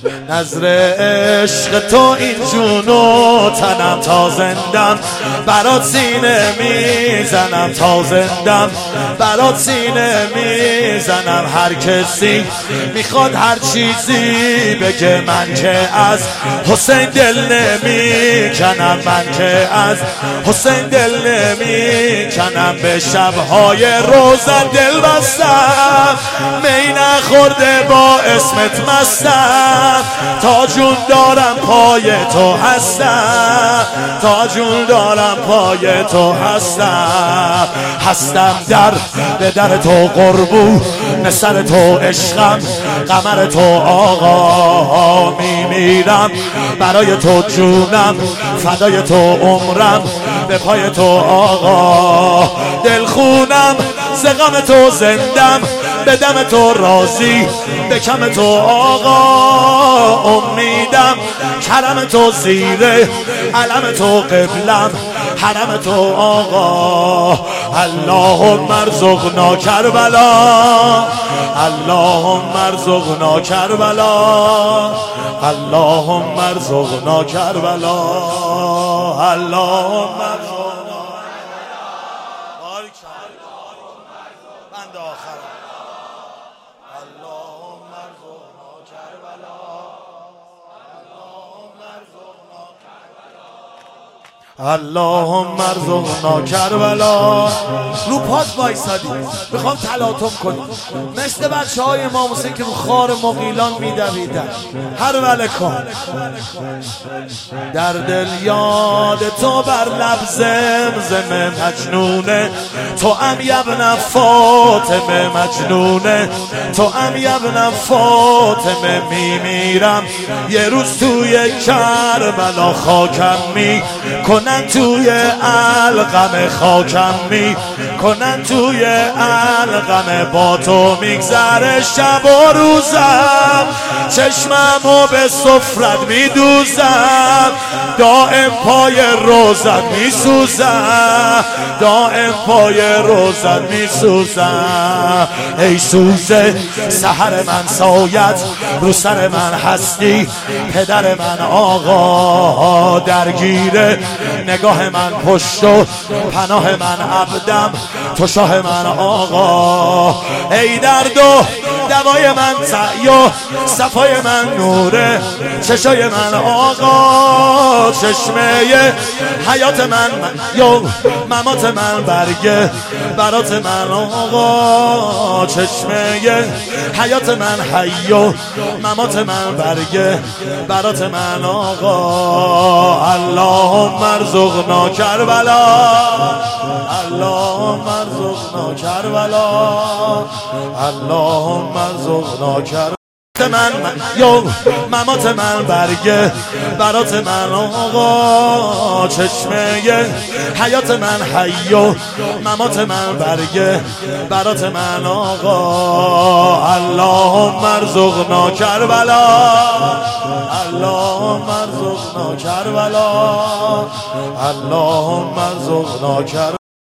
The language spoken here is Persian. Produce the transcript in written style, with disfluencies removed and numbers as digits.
نظر عشق تو این جون و تنم تا زندم برات سینه میزنم تا زندم برات سینه میزنم هر کسی میخواد هر چیزی بگه من که از حسین دل نمیکنم من که از حسین دل نمیکنم به شبهای روزن دل بستم می نخورده با اسمت مستم تا جون دارم پای تو هستم تا جون دارم پای تو هستم هستم به در تو قربون سر تو عشقم قمر تو آقا میمیرم برای تو جونم فدای تو عمرم به پای تو آقا دل خونم ز غم تو زندم به دم تو راضی به کم تو آقا امیدم کرم تو زیره علم تو قبلم حرم تو آقا اللهم ارزقنا کربلا اللهم ارزقنا کربلا اللهم ارزقنا کربلا اللهم ارزقنا بند آخر اللهم ارزقنا کربلا اللهم ارزقنا کربلا رو پات وایسادی میخوام تلاطم کنی مثل بچه های امام حسین که رو خار مغیلان میدویدن هر وله کن در دل یاد تو بر لب زمزم مجنونه تو ام یبن فاطمه مجنونه تو ام یبن فاطمه میمیرم یه روز توی کربلا خاکم کنن توی القم خاکم کنن توی القم با تو میگذره شب و روزم چشممو به سفرت میدوزم دائم پای روزت میسوزم دائم پای روزت میسوزم ای سوزه سحر من سایت رو سر من هستی پدر من آقا درگیره نگاه من پشت و پناه من عبدم تو شاه من آقا ای درد و دوای من سعی و صفای من نوره چشای من آقا چشمه حیات من یا ممات من برگه برات من آقا چشمه حیات من حی و ممات من برگه برات من آقا اللهم ارزقنا کربلا اللهم ارزقنا کربلا اللهم ارزقنا کربلا من یا ممات من برگه برات من آقا چشمه حیات من حی و ممات من برگه برات من آقا اللهم ارزقنا کربلا اللهم ارزقنا کربلا اللهم ارزقنا کربلا